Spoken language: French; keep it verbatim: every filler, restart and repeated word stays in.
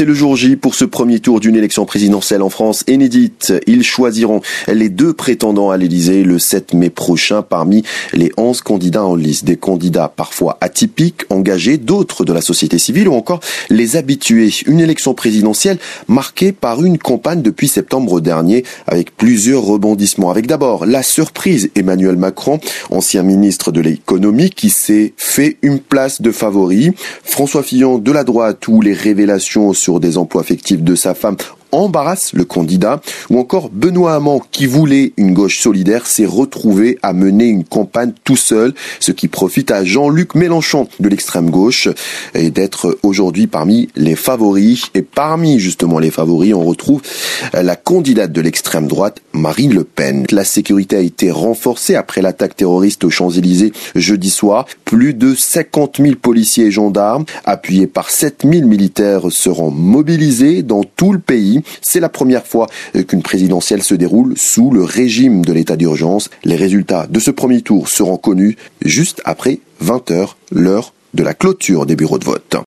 C'est le jour J pour ce premier tour d'une élection présidentielle en France inédite. Ils choisiront les deux prétendants à l'Élysée le sept mai prochain parmi les onze candidats en lice. Des candidats parfois atypiques, engagés, d'autres de la société civile ou encore les habitués. Une élection présidentielle marquée par une campagne depuis septembre dernier avec plusieurs rebondissements. Avec d'abord la surprise Emmanuel Macron, ancien ministre de l'économie qui s'est fait une place de favori. François Fillon de la droite où les révélations sur des emplois fictifs de sa femme embarrasse le candidat, ou encore Benoît Hamon qui voulait une gauche solidaire s'est retrouvé à mener une campagne tout seul, ce qui profite à Jean-Luc Mélenchon de l'extrême gauche et d'être aujourd'hui parmi les favoris. Et parmi justement les favoris, on retrouve la candidate de l'extrême droite, Marine Le Pen. La sécurité a été renforcée après l'attaque terroriste aux Champs-Élysées jeudi soir. Plus de cinquante mille policiers et gendarmes, appuyés par sept mille militaires, seront mobilisés dans tout le pays. C'est la première fois qu'une présidentielle se déroule sous le régime de l'état d'urgence. Les résultats de ce premier tour seront connus juste après vingt heures, l'heure de la clôture des bureaux de vote.